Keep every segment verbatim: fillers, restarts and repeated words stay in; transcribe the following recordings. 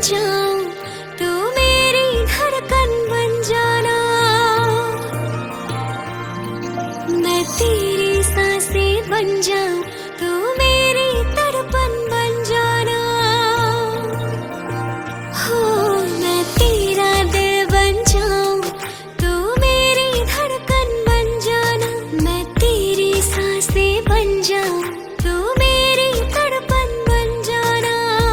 जाऊं, तू मेरी धड़कन बन जाना। मैं तेरी सांसें बन जाऊं, तू मेरी तड़पन बन जाना। हो मैं तेरा दिल बन जाऊं, तू मेरी धड़कन बन जाना। मैं तेरी सांसें बन जाऊं, तू मेरी तड़पन बन जाना।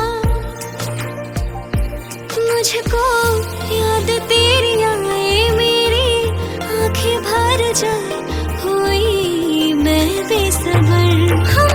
मुझको याद तेरी आए, मेरी आंखें भर जाए, हुई मैं बेसबर।